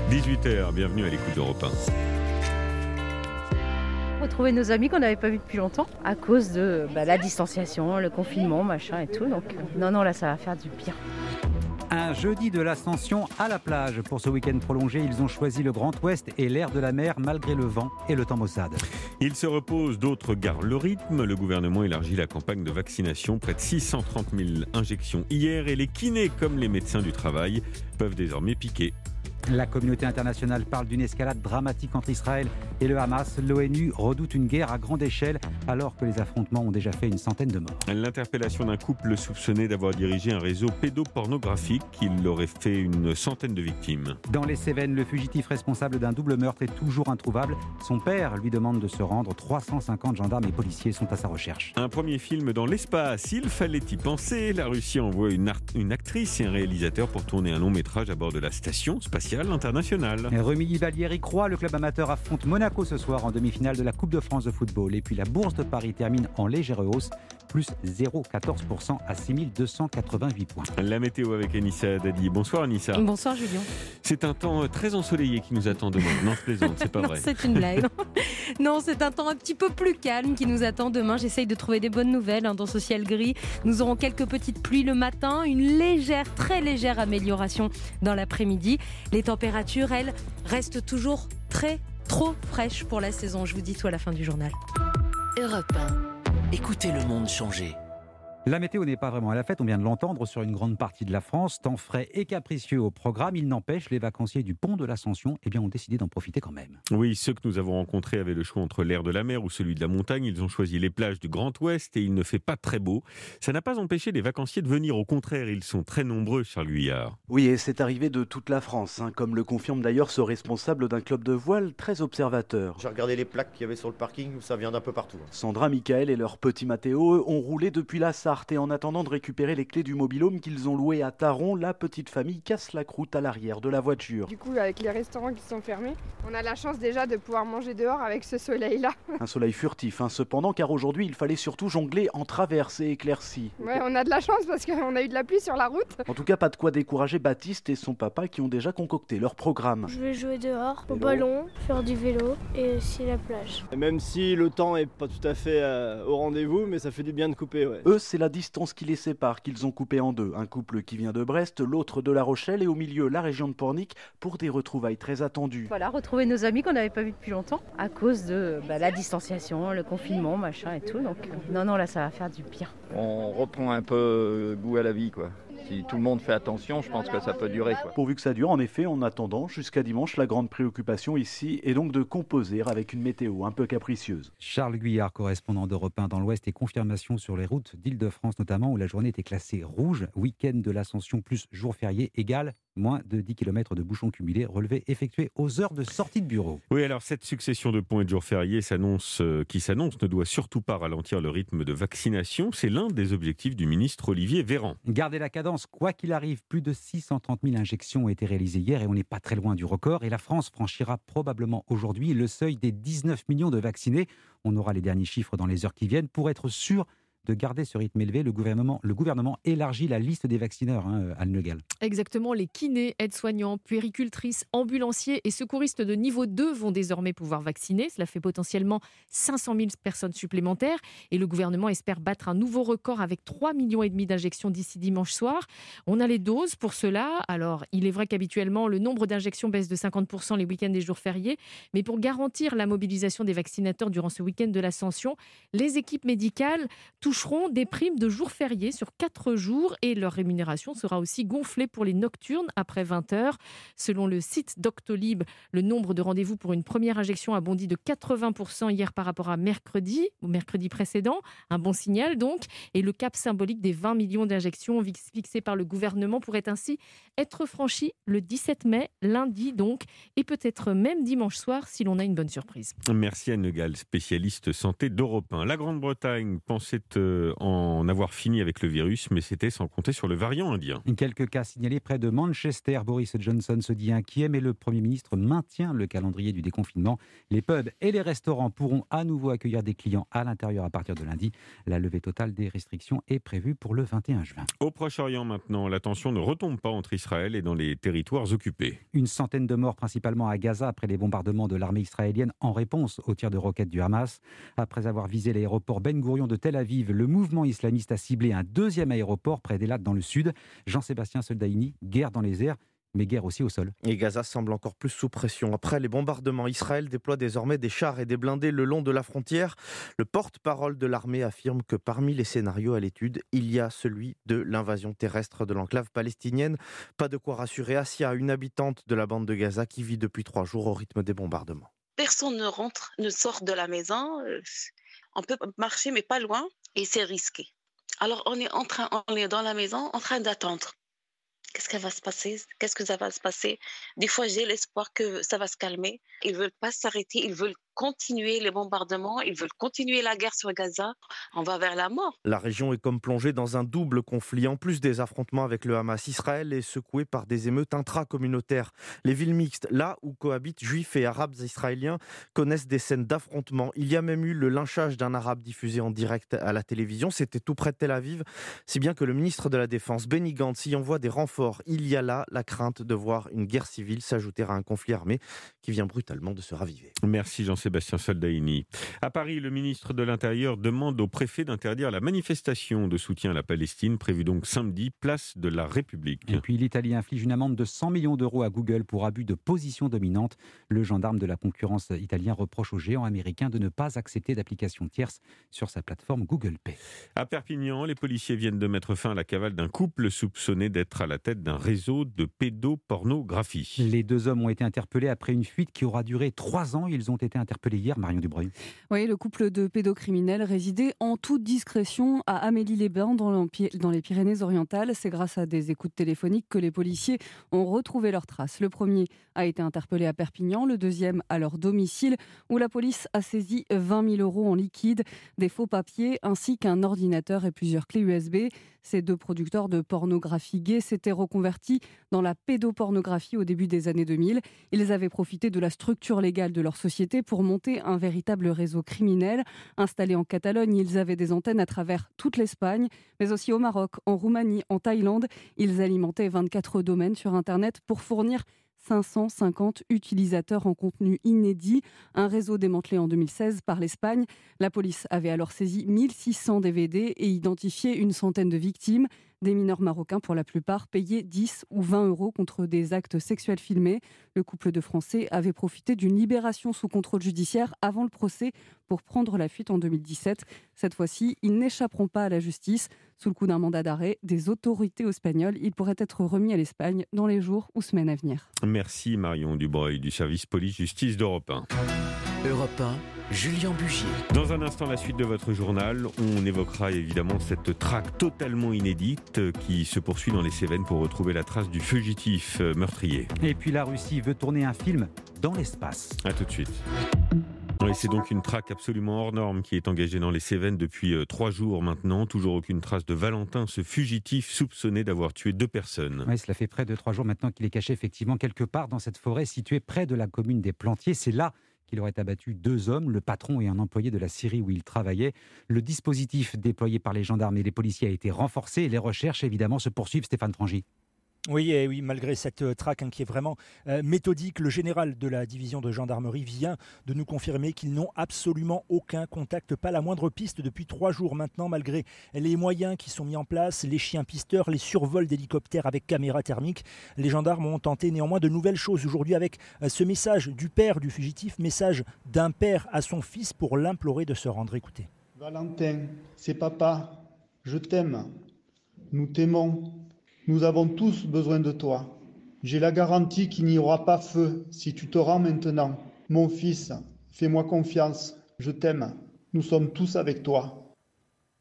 18h, bienvenue à l'écoute d'Europe 1. Retrouver nos amis qu'on n'avait pas vus depuis longtemps à cause de la distanciation, le confinement, machin et tout. Donc non, là ça va faire du bien. Un jeudi de l'Ascension à la plage. Pour ce week-end prolongé, ils ont choisi le Grand Ouest et l'air de la mer malgré le vent et le temps maussade. Ils se reposent, d'autres gardent le rythme. Le gouvernement élargit la campagne de vaccination. Près de 630 000 injections hier et les kinés comme les médecins du travail peuvent désormais piquer. La communauté internationale parle d'une escalade dramatique entre Israël et le Hamas. L'ONU redoute une guerre à grande échelle alors que les affrontements ont déjà fait une centaine de morts. L'interpellation d'un couple soupçonné d'avoir dirigé un réseau pédopornographique. Il aurait fait une centaine de victimes. Dans les Cévennes, le fugitif responsable d'un double meurtre est toujours introuvable. Son père lui demande de se rendre. 350 gendarmes et policiers sont à sa recherche. Un premier film dans l'espace, il fallait y penser. La Russie envoie une actrice et un réalisateur pour tourner un long métrage à bord de la station spatiale internationale. Remi Vallière y croit. Le club amateur affronte Monaco ce soir en demi-finale de la Coupe de France de football. Et puis la bourse de Paris termine en légère hausse, plus 0,14% à 6288 points. La météo avec Anissa Dadi. Bonsoir Anissa. Bonsoir Julien. C'est un temps très ensoleillé qui nous attend demain. Non, je plaisante, c'est pas vrai. C'est une blague. Non, c'est un temps un petit peu plus calme qui nous attend demain. J'essaye de trouver des bonnes nouvelles dans ce ciel gris. Nous aurons quelques petites pluies le matin, une légère, très légère amélioration dans l'après-midi. Les températures, elles, restent toujours trop fraîches pour la saison. Je vous dis tout à la fin du journal. Europe 1. Écoutez le monde changer. La météo n'est pas vraiment à la fête, on vient de l'entendre sur une grande partie de la France. Temps frais et capricieux au programme. Il n'empêche, les vacanciers du pont de l'Ascension ont décidé d'en profiter quand même. Oui, ceux que nous avons rencontrés avaient le choix entre l'air de la mer ou celui de la montagne. Ils ont choisi les plages du Grand Ouest et il ne fait pas très beau. Ça n'a pas empêché les vacanciers de venir. Au contraire, ils sont très nombreux, Charles Guyard. Oui, et c'est arrivé de toute la France, comme le confirme d'ailleurs ce responsable d'un club de voile très observateur. J'ai regardé les plaques qu'il y avait sur le parking, ça vient d'un peu partout. Sandra, Michael et leur petit Mathéo, eux, ont roulé depuis la Sarthe et en attendant de récupérer les clés du mobil-home qu'ils ont loué à Taron, la petite famille casse la croûte à l'arrière de la voiture. Du coup, avec les restaurants qui sont fermés, on a la chance déjà de pouvoir manger dehors avec ce soleil-là. Un soleil furtif, cependant, car aujourd'hui, il fallait surtout jongler en traverse et éclaircies. Ouais, on a de la chance parce qu'on a eu de la pluie sur la route. En tout cas, pas de quoi décourager Baptiste et son papa qui ont déjà concocté leur programme. Je vais jouer dehors, au ballon, faire du vélo et aussi la plage. Et même si le temps est pas tout à fait au rendez-vous, mais ça fait du bien de couper, ouais. Eux, c'est la distance qui les sépare qu'ils ont coupé en deux. Un couple qui vient de Brest, l'autre de La Rochelle et au milieu la région de Pornic pour des retrouvailles très attendues. Voilà, retrouver nos amis qu'on n'avait pas vus depuis longtemps à cause de la distanciation, le confinement, machin et tout. Donc non, là ça va faire du bien. On reprend un peu goût à la vie, quoi. Si tout le monde fait attention, je pense que ça peut durer, quoi. Pourvu que ça dure, en effet, en attendant, jusqu'à dimanche, la grande préoccupation ici est donc de composer avec une météo un peu capricieuse. Charles Guyard, correspondant d'Europe 1 dans l'Ouest, et confirmation sur les routes d'Île-de-France notamment, où la journée était classée rouge. Week-end de l'Ascension plus jour férié égale moins de 10 km de bouchons cumulés relevés effectués aux heures de sortie de bureau. Oui, alors cette succession de ponts et de jours fériés qui s'annonce ne doit surtout pas ralentir le rythme de vaccination. C'est l'un des objectifs du ministre Olivier Véran. Garder la cadence, quoi qu'il arrive, plus de 630 000 injections ont été réalisées hier et on n'est pas très loin du record. Et la France franchira probablement aujourd'hui le seuil des 19 millions de vaccinés. On aura les derniers chiffres dans les heures qui viennent pour être sûr de garder ce rythme élevé. Le gouvernement élargit la liste des vaccineurs, Anne Le Gall. Exactement, les kinés, aides-soignants, puéricultrices, ambulanciers et secouristes de niveau 2 vont désormais pouvoir vacciner. Cela fait potentiellement 500 000 personnes supplémentaires et le gouvernement espère battre un nouveau record avec 3,5 millions d'injections d'ici dimanche soir. On a les doses pour cela. Alors, il est vrai qu'habituellement, le nombre d'injections baisse de 50% les week-ends et jours fériés. Mais pour garantir la mobilisation des vaccinateurs durant ce week-end de l'Ascension, les équipes médicales toucheront des primes de jours fériés sur 4 jours et leur rémunération sera aussi gonflée pour les nocturnes après 20h. Selon le site Doctolib, le nombre de rendez-vous pour une première injection a bondi de 80% hier par rapport à mercredi précédent. Un bon signal donc. Et le cap symbolique des 20 millions d'injections fixé par le gouvernement pourrait ainsi être franchi le 17 mai, lundi donc, et peut-être même dimanche soir si l'on a une bonne surprise. Merci Anne Le Gall, spécialiste santé d'Europe 1. La Grande-Bretagne pensait en avoir fini avec le virus, mais c'était sans compter sur le variant indien. Quelques cas signalés près de Manchester. Boris Johnson se dit inquiet, mais le Premier ministre maintient le calendrier du déconfinement. Les pubs et les restaurants pourront à nouveau accueillir des clients à l'intérieur à partir de lundi. La levée totale des restrictions est prévue pour le 21 juin. Au Proche-Orient maintenant, la tension ne retombe pas entre Israël et dans les territoires occupés. Une centaine de morts principalement à Gaza après les bombardements de l'armée israélienne en réponse aux tirs de roquettes du Hamas. Après avoir visé l'aéroport Ben Gourion de Tel Aviv, le mouvement islamiste a ciblé un deuxième aéroport près d'Elat dans le sud. Jean-Sébastien Soldaini, guerre dans les airs, mais guerre aussi au sol. Et Gaza semble encore plus sous pression. Après les bombardements, Israël déploie désormais des chars et des blindés le long de la frontière. Le porte-parole de l'armée affirme que parmi les scénarios à l'étude, il y a celui de l'invasion terrestre de l'enclave palestinienne. Pas de quoi rassurer Assia, une habitante de la bande de Gaza qui vit depuis 3 jours au rythme des bombardements. Personne ne sort de la maison. On peut marcher, mais pas loin, et c'est risqué. Alors on est dans la maison en train d'attendre. Qu'est-ce qui va se passer? Qu'est-ce que ça va se passer? Des fois, j'ai l'espoir que ça va se calmer. Ils ne veulent pas s'arrêter, ils veulent continuer les bombardements, ils veulent continuer la guerre sur Gaza. On va vers la mort. La région est comme plongée dans un double conflit. En plus des affrontements avec le Hamas, Israël est secoué par des émeutes intracommunautaires. Les villes mixtes, là où cohabitent juifs et arabes israéliens, connaissent des scènes d'affrontements. Il y a même eu le lynchage d'un arabe diffusé en direct à la télévision. C'était tout près de Tel Aviv, si bien que le ministre de la Défense, Benny Gantz, y envoie des renforts. Il y a là la crainte de voir une guerre civile s'ajouter à un conflit armé qui vient brutalement de se raviver. Merci Jean-Sébastien Soldaini. À Paris, le ministre de l'Intérieur demande au préfet d'interdire la manifestation de soutien à la Palestine, prévue donc samedi, place de la République. Et puis l'Italie inflige une amende de 100 millions d'euros à Google pour abus de position dominante. Le gendarme de la concurrence italien reproche au géant américain de ne pas accepter d'applications tierces sur sa plateforme Google Pay. À Perpignan, les policiers viennent de mettre fin à la cavale d'un couple soupçonné d'être à la tête d'un réseau de pédopornographie. Les 2 hommes ont été interpellés après une fuite qui aura duré 3 ans. Ils ont été interpellés hier, Marion Dubreuil. Oui, le couple de pédocriminels résidait en toute discrétion à Amélie-les-Bains dans les Pyrénées-Orientales. C'est grâce à des écoutes téléphoniques que les policiers ont retrouvé leurs traces. Le premier a été interpellé à Perpignan, le deuxième à leur domicile où la police a saisi 20 000 euros en liquide, des faux papiers ainsi qu'un ordinateur et plusieurs clés USB. Ces 2 producteurs de pornographie gay s'étaient reconvertis dans la pédopornographie au début des années 2000. Ils avaient profité de la structure légale de leur société pour monter un véritable réseau criminel. Installés en Catalogne, ils avaient des antennes à travers toute l'Espagne, mais aussi au Maroc, en Roumanie, en Thaïlande. Ils alimentaient 24 domaines sur Internet pour fournir 550 utilisateurs en contenu inédit, un réseau démantelé en 2016 par l'Espagne. La police avait alors saisi 1600 DVD et identifié une centaine de victimes, des mineurs marocains pour la plupart, payés 10 ou 20 euros contre des actes sexuels filmés. Le couple de Français avait profité d'une libération sous contrôle judiciaire avant le procès pour prendre la fuite en 2017. Cette fois-ci, ils n'échapperont pas à la justice. Sous le coup d'un mandat d'arrêt des autorités espagnoles, il pourrait être remis à l'Espagne dans les jours ou semaines à venir. Merci Marion Dubreuil du service police-justice d'Europe 1. Europe 1, Julien Bugier. Dans un instant, la suite de votre journal, on évoquera évidemment cette traque totalement inédite qui se poursuit dans les Cévennes pour retrouver la trace du fugitif meurtrier. Et puis la Russie veut tourner un film dans l'espace. A tout de suite. Oui, c'est donc une traque absolument hors norme qui est engagée dans les Cévennes depuis 3 jours maintenant. Toujours aucune trace de Valentin, ce fugitif soupçonné d'avoir tué 2 personnes. Oui, cela fait près de 3 jours maintenant qu'il est caché effectivement quelque part dans cette forêt située près de la commune des Plantiers. C'est là qu'il aurait abattu 2 hommes, le patron et un employé de la scierie où il travaillait. Le dispositif déployé par les gendarmes et les policiers a été renforcé et les recherches évidemment se poursuivent. Stéphane Frangy. Oui, malgré cette traque qui est vraiment méthodique, le général de la division de gendarmerie vient de nous confirmer qu'ils n'ont absolument aucun contact, pas la moindre piste depuis 3 jours maintenant, malgré les moyens qui sont mis en place, les chiens pisteurs, les survols d'hélicoptères avec caméra thermique. Les gendarmes ont tenté néanmoins de nouvelles choses aujourd'hui avec ce message du père du fugitif, message d'un père à son fils pour l'implorer de se rendre. Écoutez. Valentin, c'est papa, je t'aime, nous t'aimons. Nous avons tous besoin de toi. J'ai la garantie qu'il n'y aura pas feu si tu te rends maintenant. Mon fils, fais-moi confiance. Je t'aime. Nous sommes tous avec toi.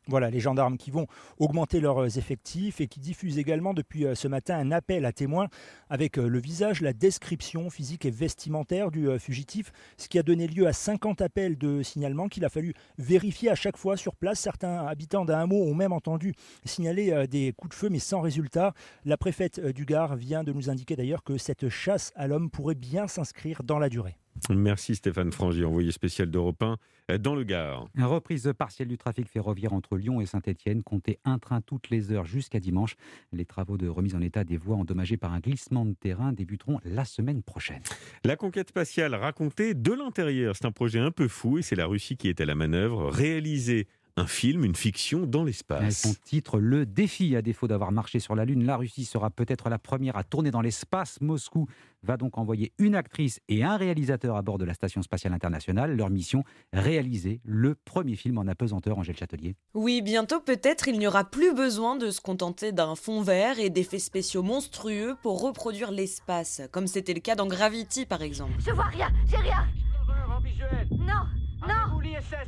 Voilà, les gendarmes qui vont augmenter leurs effectifs et qui diffusent également depuis ce matin un appel à témoins avec le visage, la description physique et vestimentaire du fugitif, ce qui a donné lieu à 50 appels de signalement qu'il a fallu vérifier à chaque fois sur place. Certains habitants d'un hameau ont même entendu signaler des coups de feu, mais sans résultat. La préfète du Gard vient de nous indiquer d'ailleurs que cette chasse à l'homme pourrait bien s'inscrire dans la durée. Merci Stéphane Frangy, envoyé spécial d'Europe 1 dans le Gard. Une reprise partielle du trafic ferroviaire entre Lyon et Saint-Étienne. Comptez un train toutes les heures jusqu'à dimanche. Les travaux de remise en état des voies endommagées par un glissement de terrain débuteront la semaine prochaine. La conquête spatiale racontée de l'intérieur. C'est un projet un peu fou et c'est la Russie qui est à la manœuvre. Réaliser un film, une fiction dans l'espace. Son titre, Le Défi. À défaut d'avoir marché sur la Lune, la Russie sera peut-être la première à tourner dans l'espace. Moscou va donc envoyer une actrice et un réalisateur à bord de la Station spatiale internationale. Leur mission, réaliser le premier film en apesanteur. Angèle Châtelier. Oui, bientôt peut-être il n'y aura plus besoin de se contenter d'un fond vert et d'effets spéciaux monstrueux pour reproduire l'espace, comme c'était le cas dans Gravity par exemple. Je vois rien, j'ai rien. Non. Non.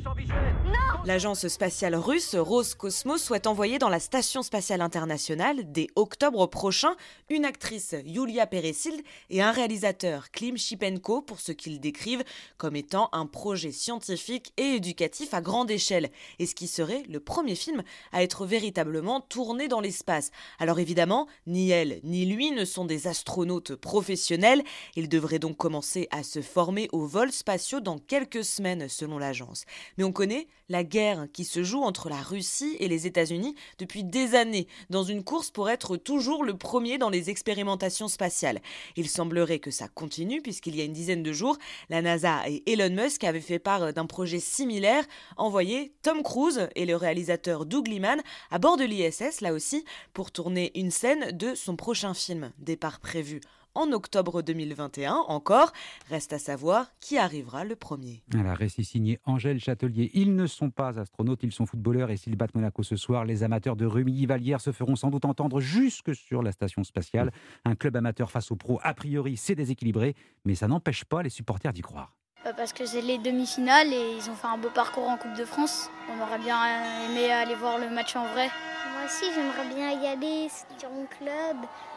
Non. L'agence spatiale russe Roscosmos souhaite envoyer dans la Station spatiale internationale, dès octobre prochain, une actrice, Yulia Peresild, et un réalisateur, Klim Shipenko, pour ce qu'ils décrivent comme étant un projet scientifique et éducatif à grande échelle, et ce qui serait le premier film à être véritablement tourné dans l'espace. Alors évidemment, ni elle ni lui ne sont des astronautes professionnels, ils devraient donc commencer à se former aux vols spatiaux dans quelques semaines, selon l'agence. Mais on connaît la guerre qui se joue entre la Russie et les États-Unis depuis des années, dans une course pour être toujours le premier dans les expérimentations spatiales. Il semblerait que ça continue, puisqu'il y a une dizaine de jours, la NASA et Elon Musk avaient fait part d'un projet similaire, envoyer Tom Cruise et le réalisateur Doug Liman à bord de l'ISS, là aussi, pour tourner une scène de son prochain film, départ prévu en octobre 2021 encore. Reste à savoir qui arrivera le premier. La récit signé Angèle Châtelier. Ils ne sont pas astronautes, ils sont footballeurs et s'ils battent Monaco ce soir, les amateurs de Rumilly-Vallière se feront sans doute entendre jusque sur la station spatiale. Un club amateur face aux pros, a priori, c'est déséquilibré, mais ça n'empêche pas les supporters d'y croire. Parce que c'est les demi-finales et ils ont fait un beau parcours en Coupe de France. On aurait bien aimé aller voir le match en vrai. Moi aussi, j'aimerais bien y aller, c'est mon club.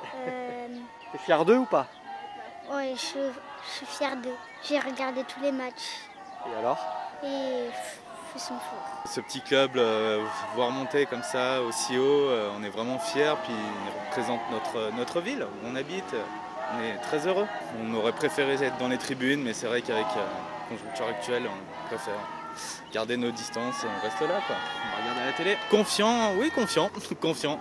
T'es fier d'eux ou pas? Ouais, je suis fière d'eux. J'ai regardé tous les matchs. Et alors? Et ils sont forts. Ce petit club, voir monter comme ça aussi haut, on est vraiment fiers. Puis il représente notre ville où on habite. On est très heureux. On aurait préféré être dans les tribunes, mais c'est vrai qu'avec la conjoncture actuelle, on préfère garder nos distances et on reste là, quoi. On va regarder à la télé. Confiant, oui, confiant.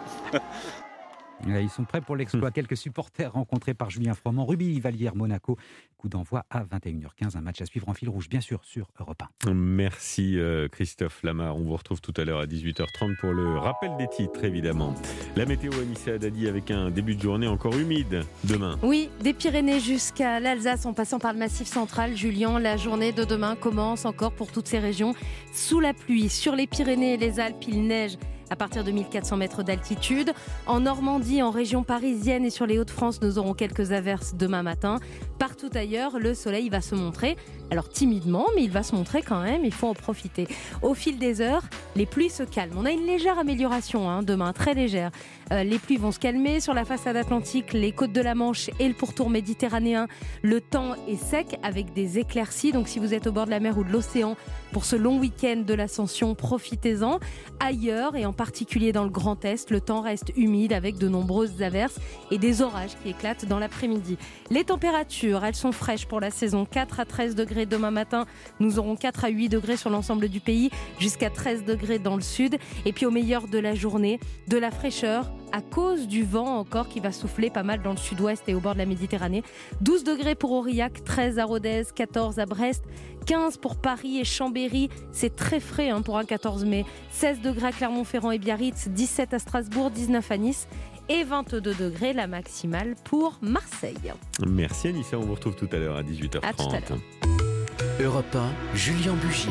Ils sont prêts pour l'exploit. Quelques supporters rencontrés par Julien Froment, Rumilly-Vallière, Monaco. Coup d'envoi à 21h15. Un match à suivre en fil rouge, bien sûr, sur Europe 1. Merci Christophe Lamar. On vous retrouve tout à l'heure à 18h30 pour le rappel des titres, évidemment. La météo, Anissa Haddadi, avec un début de journée encore humide demain. Oui, des Pyrénées jusqu'à l'Alsace, en passant par le Massif central. Julien, la journée de demain commence encore pour toutes ces régions sous la pluie. Sur les Pyrénées et les Alpes, il neige à partir de 1400 mètres d'altitude. En Normandie, en région parisienne et sur les Hauts-de-France, nous aurons quelques averses demain matin. Partout ailleurs, le soleil va se montrer. Alors timidement, mais il va se montrer quand même, il faut en profiter. Au fil des heures, les pluies se calment. On a une légère amélioration demain, très légère. Les pluies vont se calmer sur la façade atlantique, les côtes de la Manche et le pourtour méditerranéen. Le temps est sec avec des éclaircies. Donc si vous êtes au bord de la mer ou de l'océan pour ce long week-end de l'Ascension, profitez-en. Ailleurs et en particulier dans le Grand Est, le temps reste humide avec de nombreuses averses et des orages qui éclatent dans l'après-midi. Les températures, elles sont fraîches pour la saison. 4 à 13 degrés demain matin. Nous aurons 4 à 8 degrés sur l'ensemble du pays, jusqu'à 13 degrés dans le sud. Et puis au meilleur de la journée, de la fraîcheur à cause du vent encore qui va souffler pas mal dans le sud-ouest et au bord de la Méditerranée. 12 degrés pour Aurillac, 13 à Rodez, 14 à Brest, 15 pour Paris et Chambéry. C'est très frais pour un 14 mai. 16 degrés à Clermont-Ferrand et Biarritz, 17 à Strasbourg, 19 à Nice et 22 degrés la maximale pour Marseille. Merci Anissa, on vous retrouve tout à l'heure à 18h30. À tout à l'heure. Europe 1, Julien Bugier.